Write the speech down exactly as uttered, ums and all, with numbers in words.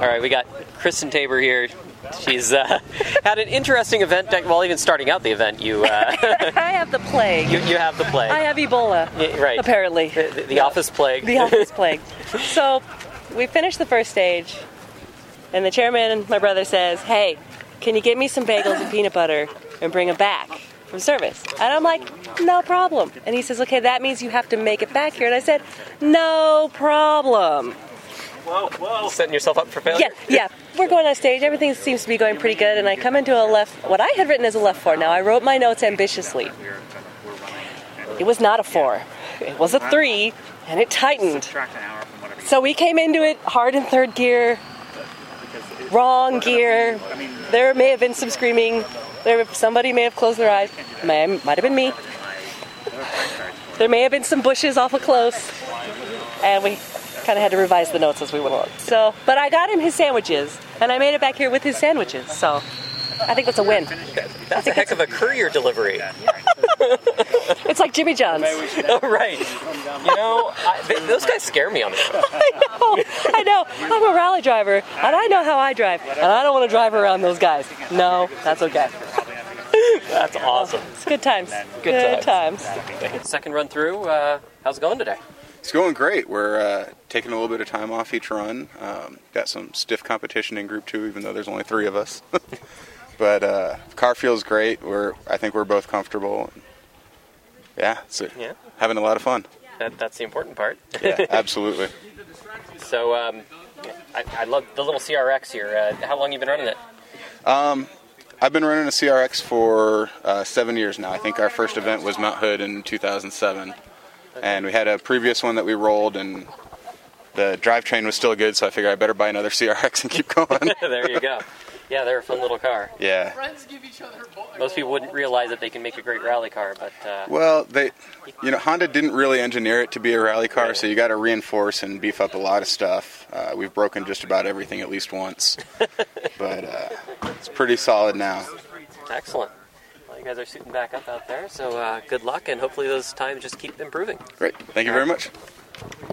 All right, we got Kristen Tabor here. She's uh, had an interesting event. Well, even starting out the event, you uh, I have the plague. you, you have the plague. I have Ebola. Yeah, right. Apparently. The, the, the No. office plague. The office plague. So we finished the first stage, and the chairman, my brother, says, "Hey, can you get me some bagels and peanut butter and bring them back from service?" And I'm like, "No problem." And he says, "Okay, that means you have to make it back here." And I said, "No problem." Whoa, whoa. Setting yourself up for failure? Yeah, yeah. We're going on stage. Everything seems to be going pretty good. And I come into a left, what I had written as a left four. Now, I wrote my notes ambitiously. It was not a four. It was a three, and it tightened. So we came into it hard in third gear, wrong gear. There may have been some screaming. There, somebody may have closed their eyes. May, might have been me. There may have been some bushes awful close. And we kind of had to revise the notes as we went along. So, but I got him his sandwiches, and I made it back here with his sandwiches. So, I think that's a win. That's a heck of a courier delivery. It's like Jimmy John's. Oh, right. You know, I, th- those guys scare me on the road. I know, I know. I'm a rally driver, and I know how I drive, and I don't want to drive around those guys. No, that's okay. That's awesome. It's good times. Good times. Second run through, uh, how's it going today? It's going great. We're uh, taking a little bit of time off each run. Um, got some stiff competition in Group Two, even though there's only three of us. But uh, the car feels great. We're I think we're both comfortable. Yeah, it's a, Yeah. having a lot of fun. That, that's the important part. Yeah, absolutely. So, um, I, I love the little C R X here. Uh, how long have you been running it? Um, I've been running a C R X for uh, seven years now. I think our first event was Mount Hood in two thousand seven. And we had a previous one that we rolled, and the drivetrain was still good, so I figured I better buy another C R X and keep going. There you go. Yeah, they're a fun little car. Yeah. Most people wouldn't realize that they can make a great rally car, but... Uh, Well, they, you know, Honda didn't really engineer it to be a rally car, so you got to reinforce and beef up a lot of stuff. Uh, we've broken just about everything at least once, but uh, it's pretty solid now. Excellent. Well, you guys are suiting back up out there, so uh, good luck, and hopefully those times just keep improving. Great. Thank you very much.